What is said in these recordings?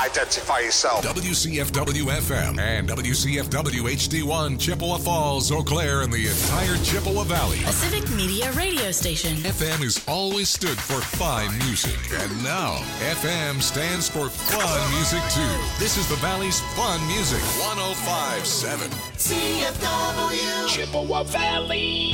Identify yourself. WCFW-FM and WCFW HD1, Chippewa Falls, Eau Claire, and the entire Chippewa Valley. A civic media radio station. FM has always stood for fine music. And now, FM stands for fun music, too. This is the Valley's fun music. 105.7. CFW. Chippewa Valley.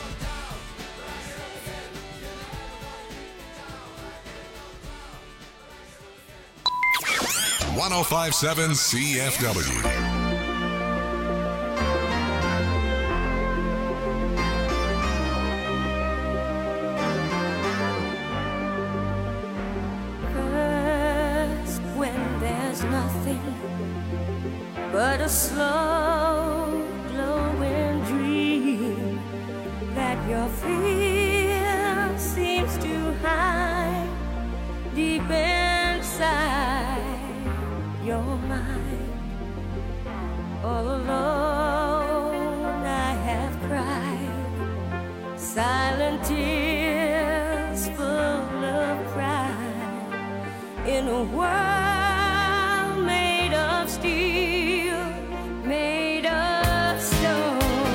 Down. 1057 CFW. Nothing but a slow glowing dream that your fear seems to hide deep inside your mind. All alone I have cried silent tears full of pride in a world of steel, made of stone.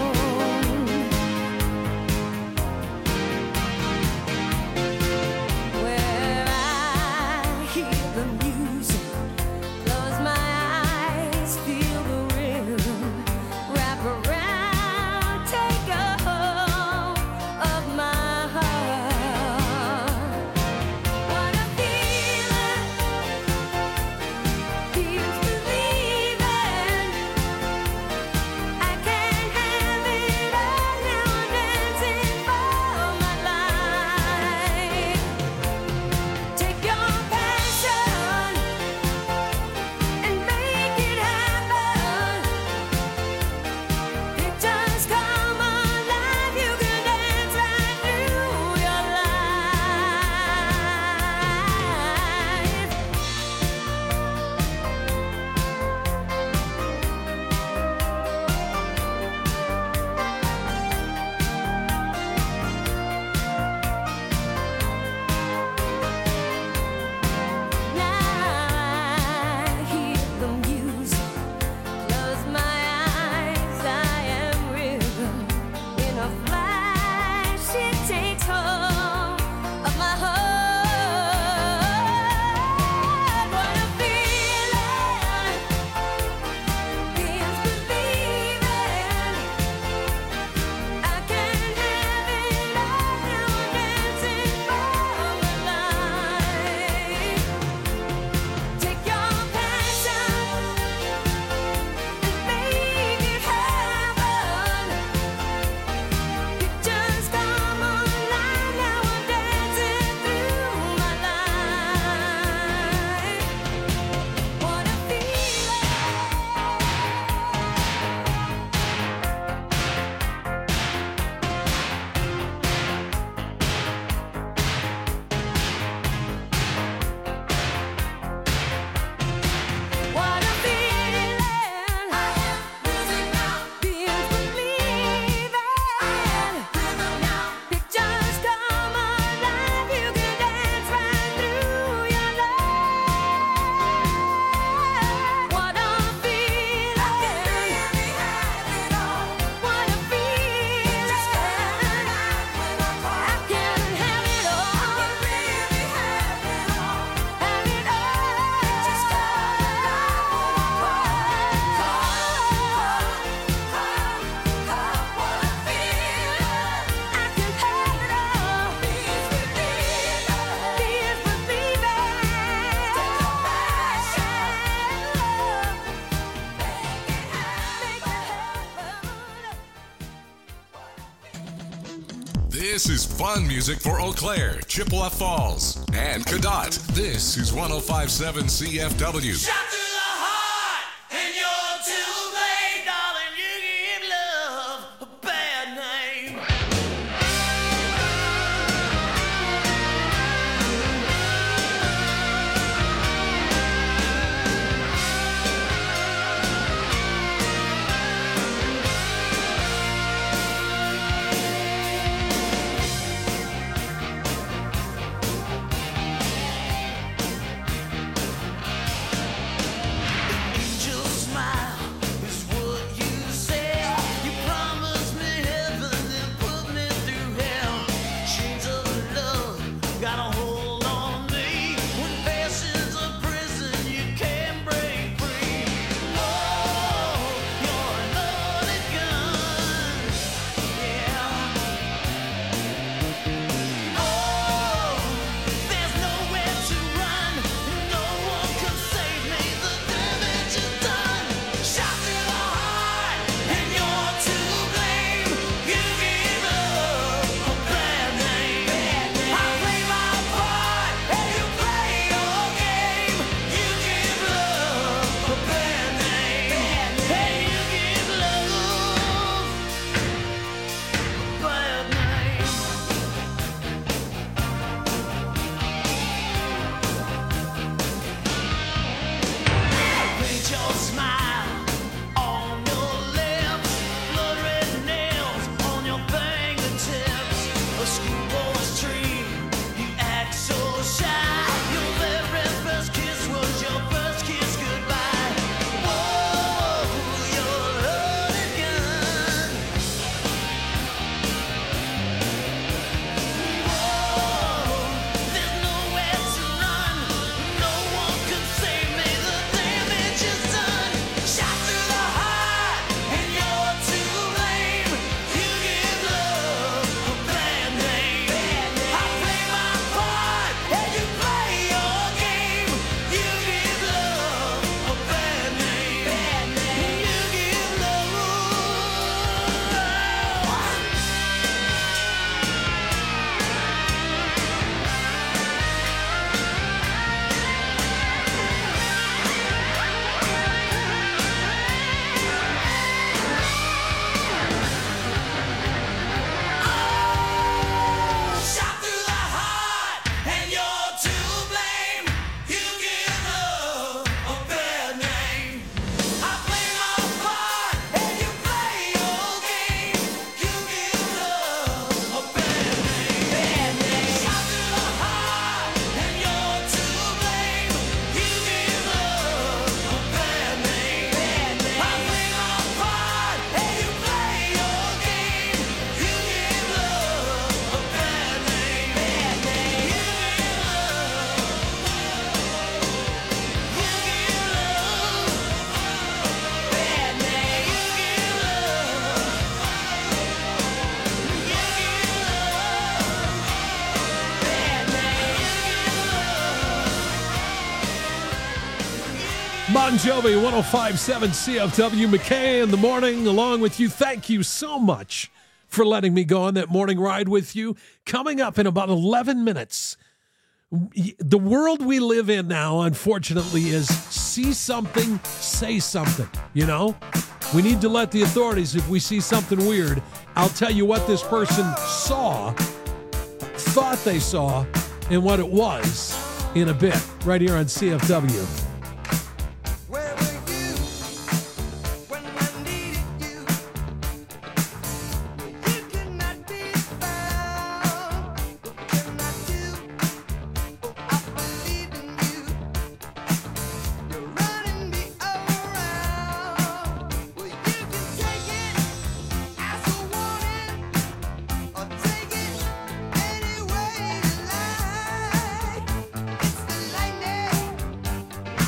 Where I hear the music, close my eyes, feel the rhythm, wrap around, take a hold of my heart. This is fun music for Eau Claire, Chippewa Falls, and Cadott. This is 105.7 CFW. Shot through the heart, and you're too late, darling. You give love a bad name. Angel smile is what you say. You promised me heaven and put me through hell. Chains of love got a hold on me. When passion's a prison, you can't break free. Oh, you're a loaded gun. Yeah. Oh, there's nowhere to run. No one can save me. The damage is done. Shot through the heart, and you're to blame. You give love a bad name. I play my part, and you play your game. You give love a bad name. And you give love a bad name. Paint your smile on your lips, blood red nails on your fingertips. A schoolboy's dream, you act so shy. Your very first kiss was your first kiss goodbye. Whoa, you're a loaded gun. Whoa, there's nowhere to run. No one can save me. The damage is done. Shot through the heart, and you're to blame. You give love a bad name. I play my part, and you play your game. You give love a bad name. You give love. Shot through the heart, and you're to blame. You give love a bad name. I play my part, and you play your game. You give love a bad name. Shot through the heart, and you're to blame. You give love a bad name. I play my part, and you play your game. You give love a bad name. You give Bon Jovi, 105.7 CFW. McKay in the morning along with you. Thank you so much for letting me go on that morning ride with you. Coming up in about 11 minutes, the world we live in now, unfortunately, is see something, say something. You know, we need to let the authorities, if we see something weird, I'll tell you what this person saw, thought they saw, and what it was in a bit, right here on CFW. Where were you when I needed you? You could not be found. What can I do? Oh, I believe in you. You're running me around. Well, you can take it as a warning, or take it any way you like. It's the lightning.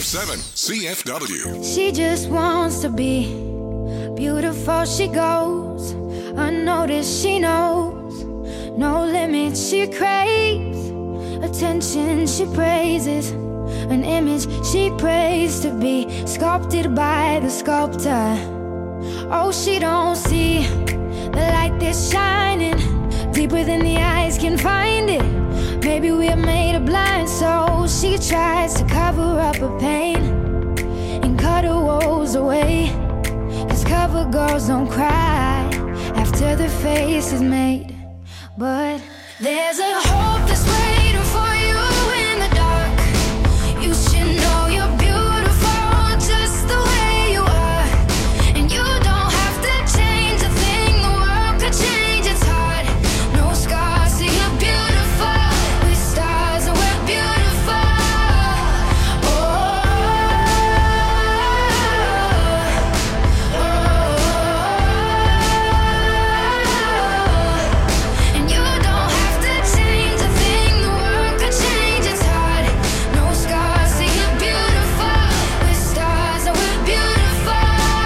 107 CFW. She just wants to be beautiful. She goes unnoticed. She knows no limits. She craves attention. She praises an image she prays to be sculpted by the sculptor. Oh, she don't see the light that's shining deeper than the eyes can find it. Maybe we're made of blind souls. She tries to cover up her pain and cut her woes away. 'Cause cover girls don't cry after their face is made. But there's a hope that's waiting for you in the dark. You should know you're beautiful just the way you are. And you don't have to change a thing. The world could change its heart. No scars, see you're beautiful. With stars and we're beautiful. And you don't have to change a thing. The world could change its heart. No scars, see you're beautiful. With stars and we're beautiful.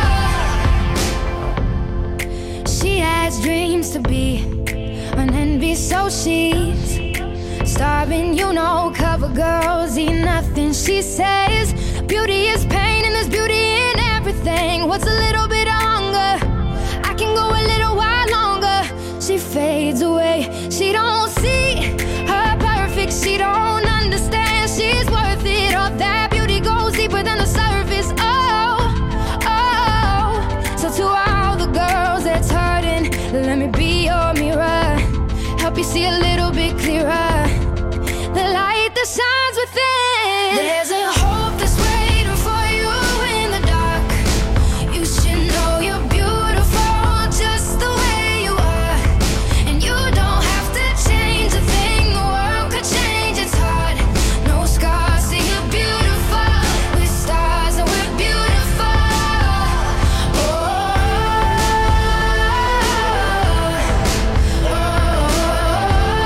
She has dreams to be an envy, so she's starving. You know, cover girls eat nothing. She says beauty is pain and there's beauty in everything. What's a little bit of hunger? I can go a little while longer. She fades away. She don't see her perfect. She don't understand she's worth it. All that beauty goes deeper than the surface. Oh, oh. So to all the girls that's hurting, let me be your mirror. Help you see a little bit clearer. The light that shines within. There's a hope that's waiting for you in the dark. You should know you're beautiful just the way you are. And you don't have to change a thing. The world could change its heart. No scars, see you're beautiful. With stars and we're beautiful. Oh, oh, oh.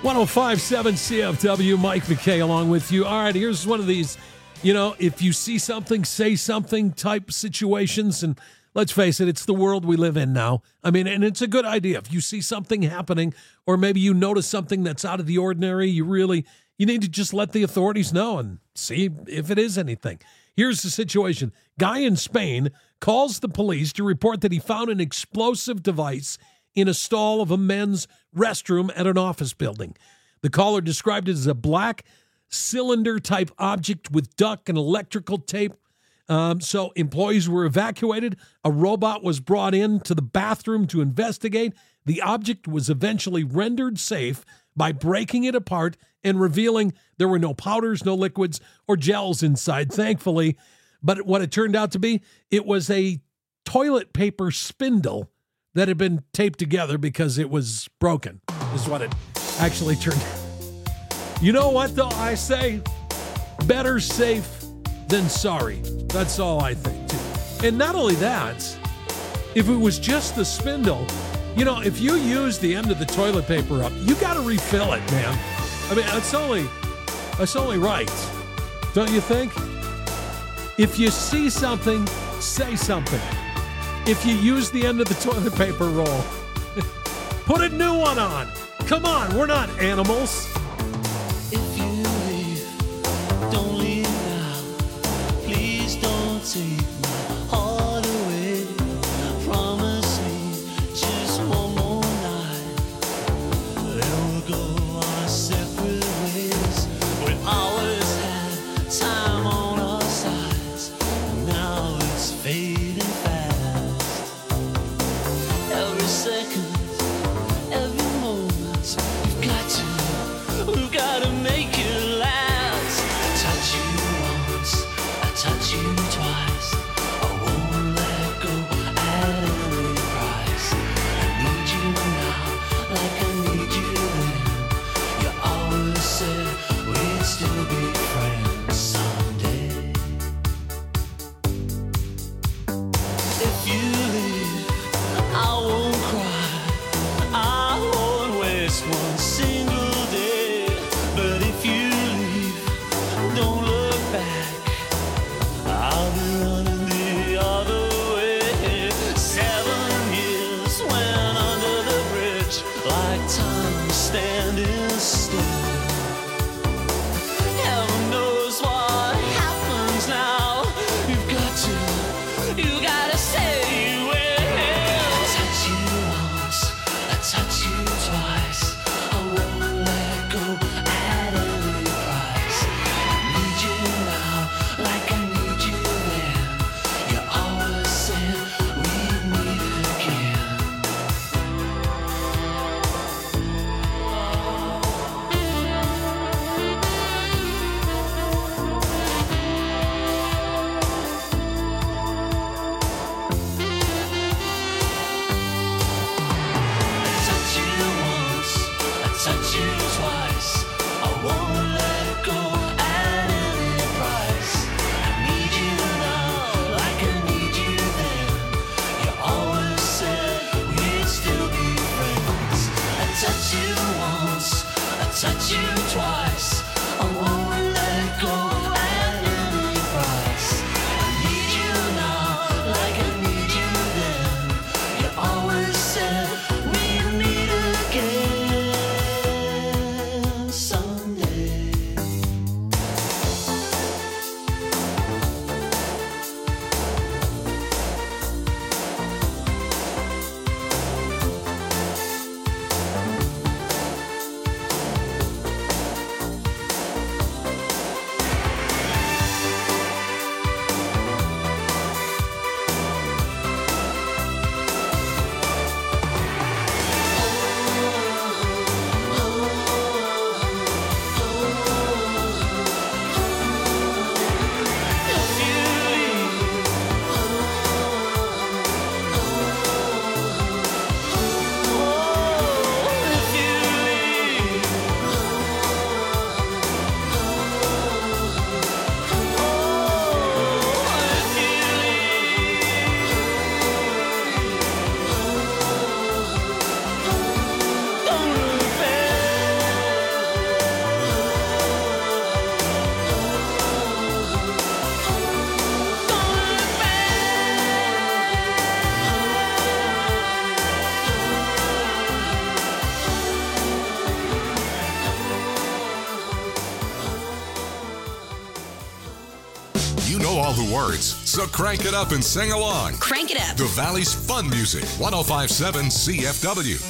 105.7 CFW, Mike McKay along with you. All right, here's one of these, if you see something, say something type situations. And let's face it, it's the world we live in now. I mean, and it's a good idea. If you see something happening, or maybe you notice something that's out of the ordinary, you need to just let the authorities know and see if it is anything. Here's the situation. Guy in Spain calls the police to report that he found an explosive device in a stall of a men's restroom at an office building. The caller described it as a black cylinder-type object with duct and electrical tape. So employees were evacuated. A robot was brought in to the bathroom to investigate. The object was eventually rendered safe by breaking it apart and revealing there were no powders, no liquids, or gels inside, thankfully. But what it turned out to be, it was a toilet paper spindle that had been taped together because it was broken, is what it actually turned out. You know what, though? I say better safe than sorry. That's all I think, too. And not only that, if it was just the spindle, if you use the end of the toilet paper up, you got to refill it, man. I mean, that's only right, don't you think? If you see something, say something. If you use the end of the toilet paper roll, put a new one on. Come on, we're not animals. If you leave, don't leave now. Please don't take my heart away. Promise me just one more night. Then we'll go our separate ways. We always had time on our sides. Now it's fading fast. Every second, every moment, we've got to make it last. I touch you once, I touch you twice. I won't let go at any price. I need you now, like I need you then. You always said we'd still be friends someday. If you leave, I won't cry, I won't waste one single day. But if you leave, don't look back, I'll be running the other way. 7 years went under the bridge, like time standing still. Heaven knows what happens now. You gotta say you will. I touch you once, I touch you twice. I won't let go at any price. I need you now, like I need you then. You always said we'd meet again. I touch you once, I touch you twice. I won't let go at any price. I need you now, like I need you then. You always said we'd still be friends. I touch you once, I touch you twice. I won't let go at any price. I need you now, like I need you then. You always said we'd meet again someday. know all the words, so crank it up and sing along. Crank it up. The Valley's Fun Music, 105.7 CFW.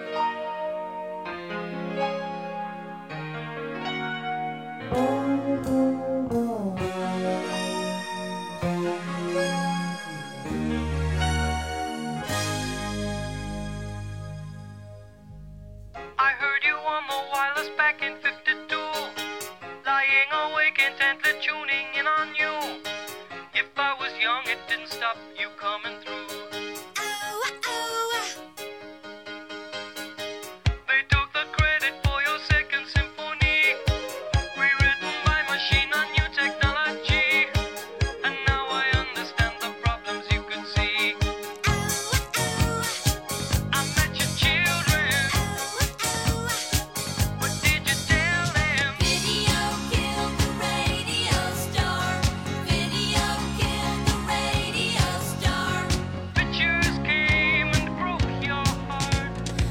I heard you on the wireless back in 52, lying awake intently tuning in on you. If I was young, it didn't stop you coming through. They took the credit for your second symphony, rewritten by machine on new technology. And now I understand the problems you could see. I met your children. What did you tell them? Video killed the radio star. Video killed the radio star. Pictures came and broke your heart.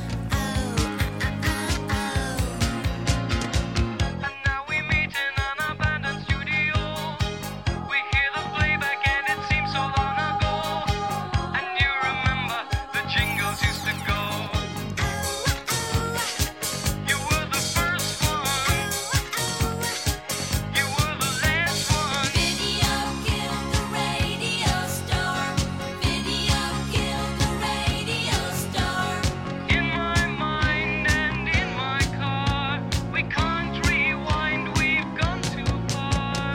And now we meet in an abandoned studio. We hear the playback and it seems so long ago. And you remember the jingles used to go. You were the first one. You were the last one. Video killed the radio star. Video killed the radio star. In my mind and in my car, we can't rewind, we've gone too far.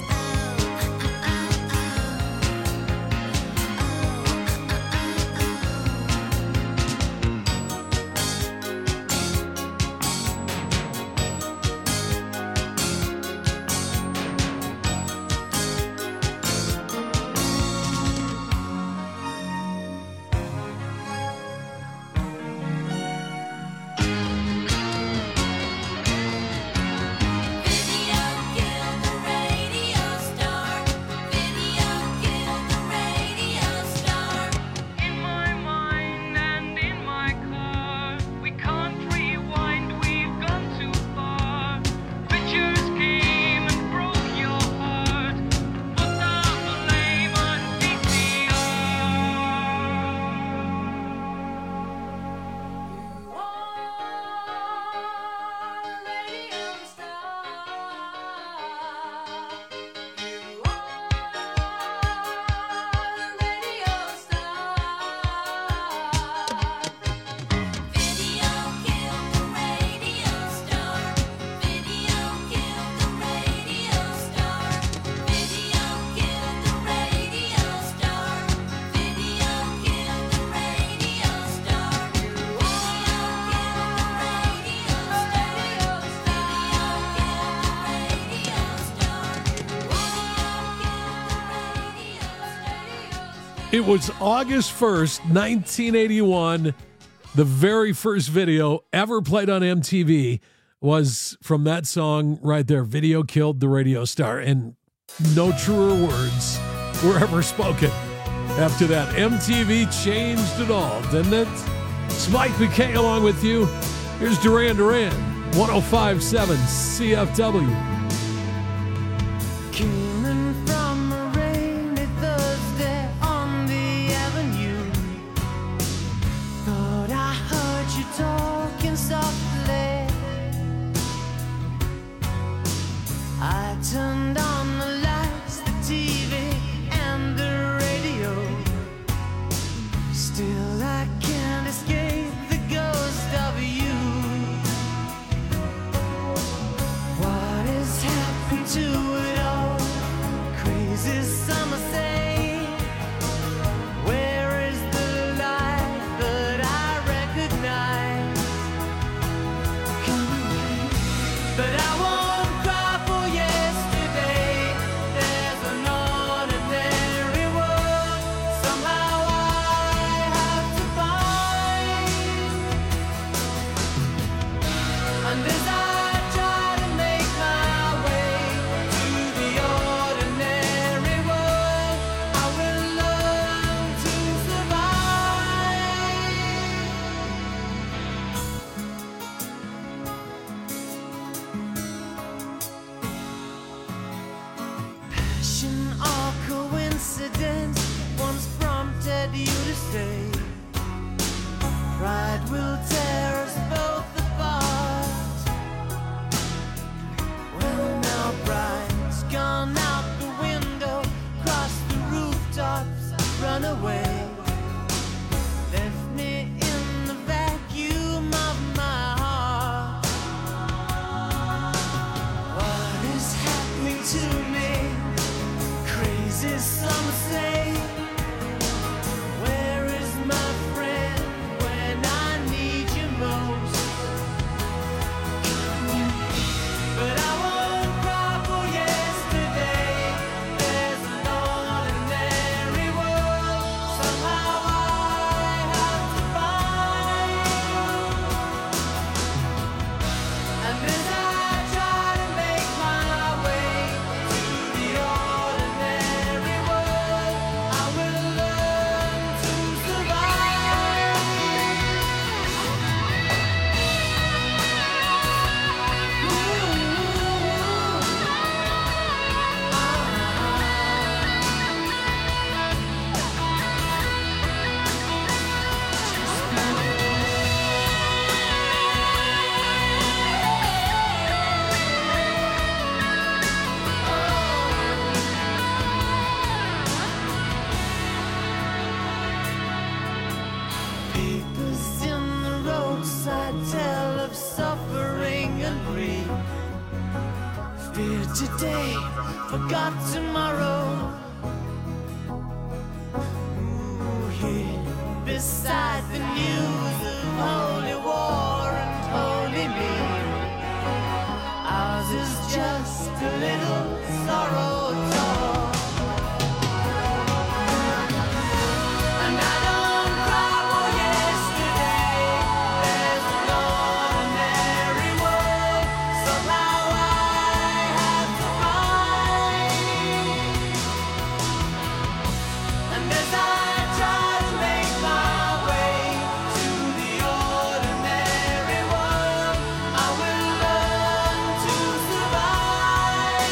Video killed the radio star. Video killed the radio star. In my mind and in my car, we can't rewind, we've gone too far. Pictures came and broke your heart. Put down the blame on VCR. Video killed the radio star. Video killed the radio star. Video killed the radio star. Video killed the radio star. Video It was August 1st, 1981. The very first video ever played on MTV was from that song right there, Video Killed the Radio Star. And no truer words were ever spoken after that. MTV changed it all, didn't it? It's Mike McKay along with you. Here's Duran Duran, 105.7 CFW. Came in from a rainy Thursday on the avenue. Thought I heard you talking softly. I turned on the lights, the TV, and the radio. Still, I can't escape the ghost of you. What has happened to it all? Crazy summer say, where is the light that I recognize? Come away, but I won't cry for yesterday. day. Pride will tear us both apart. Well, now pride's gone out the window, crossed the rooftops, run away. Left me in the vacuum of my heart. What is happening to me? Crazy, some say. Where is my friend when I need you most? But I won't cry for yesterday. There's an ordinary world somehow I have to find. And as I try to make my way to the ordinary world, I will learn to survive. Papers in the roadside tell of suffering and grief. Fear today, forgot tomorrow. Ooh, here beside the news of holy war and holy me. Ours is just a little sorrow talk. And I don't cry for yesterday. There's an ordinary world somehow I have to find. And as I try to make my way to the ordinary world, I will learn to survive.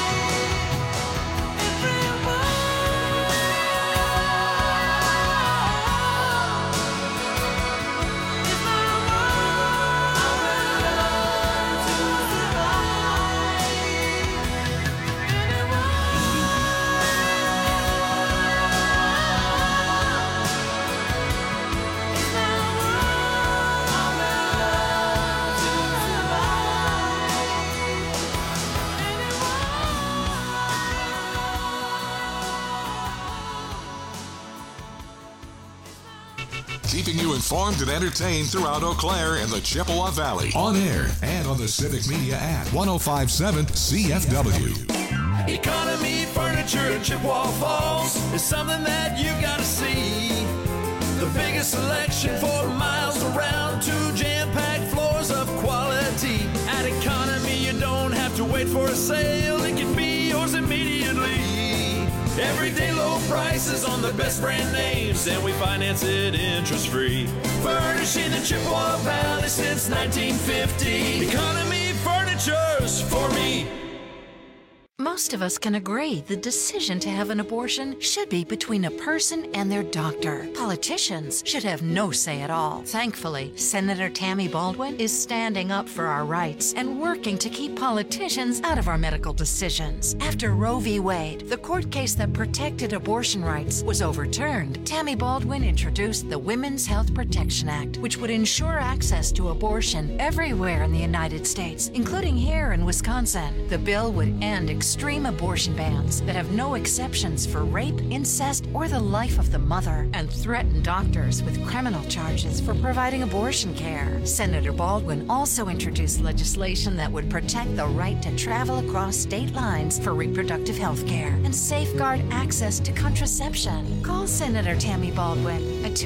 Keeping you informed and entertained throughout Eau Claire and the Chippewa Valley. On air and on the Civic Media app. 1057 CFW. Economy Furniture in Chippewa Falls is something that you gotta see. The biggest selection for miles around, 2 jam-packed floors of quality. At Economy, you don't have to wait for a sale. It can be yours immediately. Everyday low prices on the best brand names, and we finance it interest-free. Furnishing the Chippewa Valley since 1950. Economy Furniture's for me. Most of us can agree the decision to have an abortion should be between a person and their doctor. Politicians should have no say at all. Thankfully, Senator Tammy Baldwin is standing up for our rights and working to keep politicians out of our medical decisions. After Roe v. Wade, the court case that protected abortion rights, was overturned, Tammy Baldwin introduced the Women's Health Protection Act, which would ensure access to abortion everywhere in the United States, including here in Wisconsin. The bill would end extreme abortion bans that have no exceptions for rape, incest, or the life of the mother, and threaten doctors with criminal charges for providing abortion care. Senator Baldwin also introduced legislation that would protect the right to travel across state lines for reproductive health care and safeguard access to contraception. Call Senator Tammy Baldwin at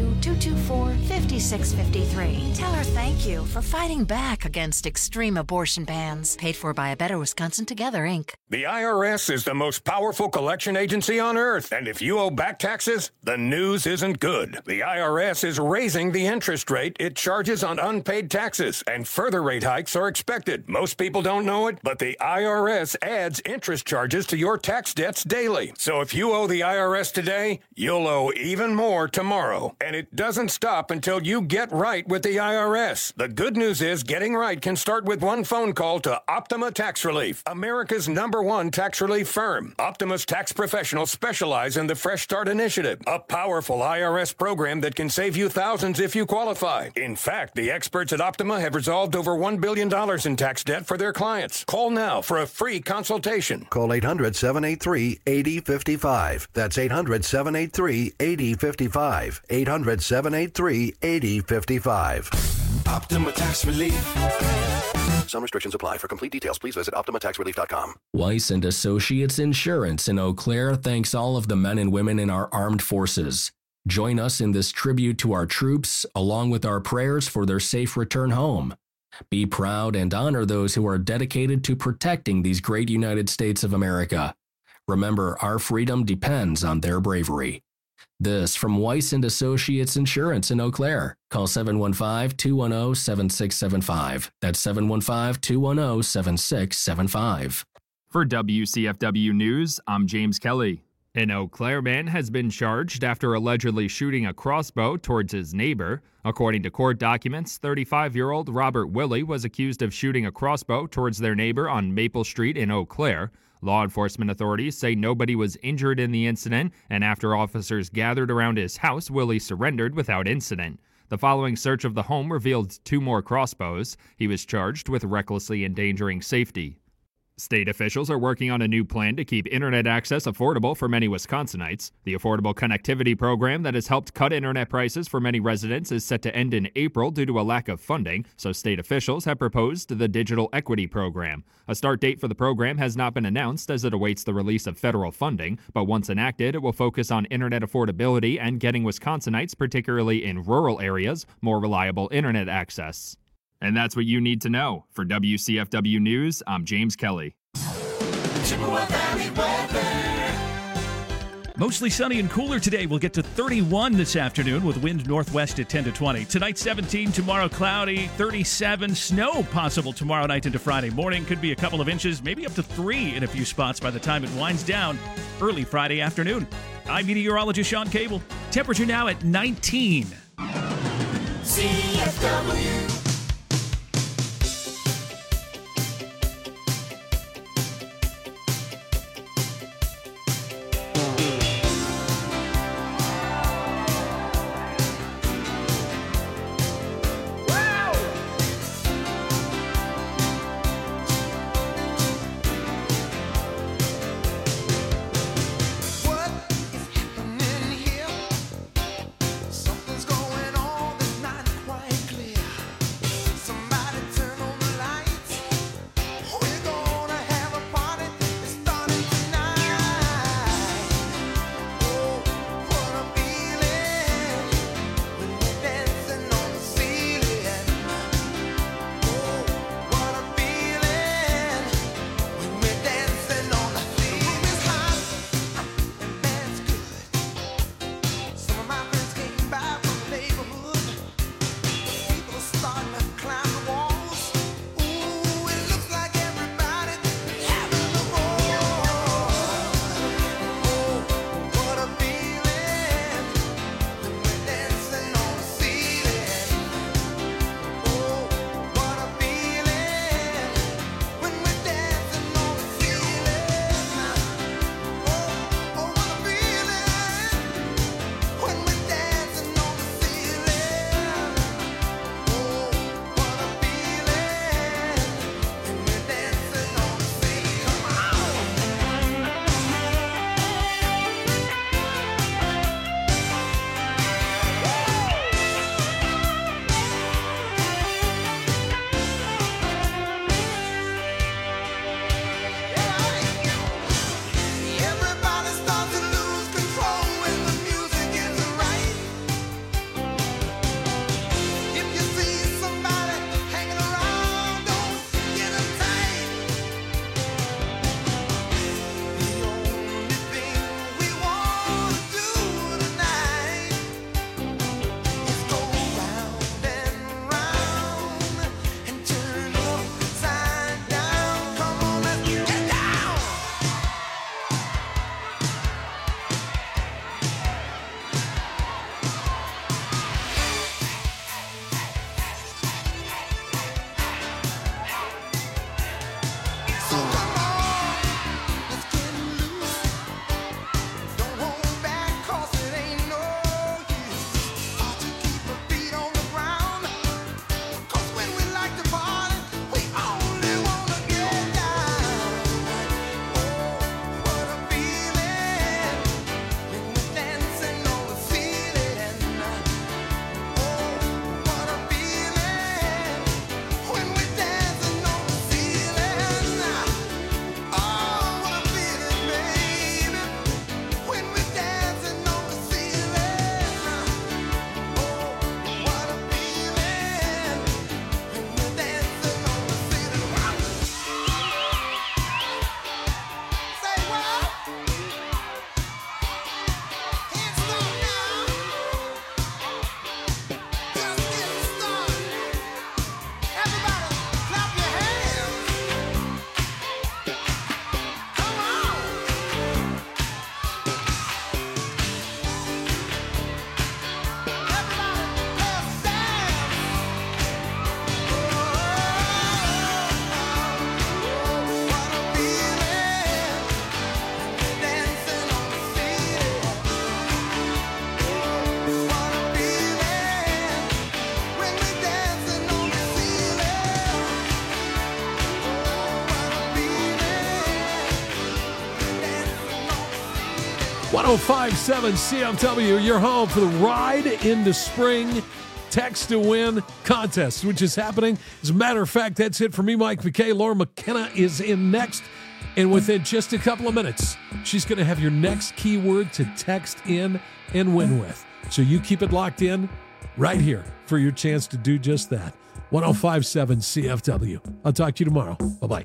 202-224-5653. Tell her thank you for fighting back against extreme abortion bans. Paid for by A Better Wisconsin Together, Inc. The IRS is the most powerful collection agency on earth, and if you owe back taxes, the news isn't good. The IRS is raising the interest rate it charges on unpaid taxes, and further rate hikes are expected. Most people don't know it, but the IRS adds interest charges to your tax debts daily. So if you owe the IRS today, you'll owe even more tomorrow. tomorrow. And it doesn't stop until you get right with the IRS. The good news is getting right can start with one phone call to Optima Tax Relief, America's #1 tax relief firm. Optima's tax professionals specialize in the Fresh Start Initiative, a powerful IRS program that can save you thousands if you qualify. In fact, the experts at Optima have resolved over $1 billion in tax debt for their clients. Call now for a free consultation. Call 800-783-8055. That's 800-783-8055. 800-783-8055. Optima Tax Relief. Some restrictions apply. For complete details, please visit OptimaTaxRelief.com. Weiss and Associates Insurance in Eau Claire thanks all of the men and women in our armed forces. Join us in this tribute to our troops, along with our prayers for their safe return home. Be proud and honor those who are dedicated to protecting these great United States of America. Remember, our freedom depends on their bravery. This from Weiss and Associates Insurance in Eau Claire. Call 715-210-7675. That's 715-210-7675. For WCFW News, I'm James Kelly. An Eau Claire man has been charged after allegedly shooting a crossbow towards his neighbor. According to court documents, 35-year-old Robert Willie was accused of shooting a crossbow towards their neighbor on Maple Street in Eau Claire. Law enforcement authorities say nobody was injured in the incident, and after officers gathered around his house, Willie surrendered without incident. The following search of the home revealed 2 more crossbows. He was charged with recklessly endangering safety. State officials are working on a new plan to keep internet access affordable for many Wisconsinites. The Affordable Connectivity Program that has helped cut internet prices for many residents is set to end in April due to a lack of funding, so state officials have proposed the Digital Equity Program. A start date for the program has not been announced as it awaits the release of federal funding, but once enacted, it will focus on internet affordability and getting Wisconsinites, particularly in rural areas, more reliable internet access. And that's what you need to know. For WCFW News, I'm James Kelly. Chippewa Valley weather. Mostly sunny and cooler today. We'll get to 31 this afternoon with wind northwest at 10 to 20. Tonight, 17. Tomorrow, cloudy. 37. Snow possible tomorrow night into Friday morning. Could be a couple of inches, maybe up to 3 in a few spots by the time it winds down early Friday afternoon. I'm meteorologist Sean Cable. Temperature now at 19. CFW. Something's going on that's not quite clear. 1057 CFW, your home for the Ride into Spring Text to Win contest, which is happening. As a matter of fact, that's it for me, Mike McKay. Laura McKenna is in next. And within just a couple of minutes, she's going to have your next keyword to text in and win with. So you keep it locked in right here for your chance to do just that. 1057 CFW. I'll talk to you tomorrow. Bye-bye.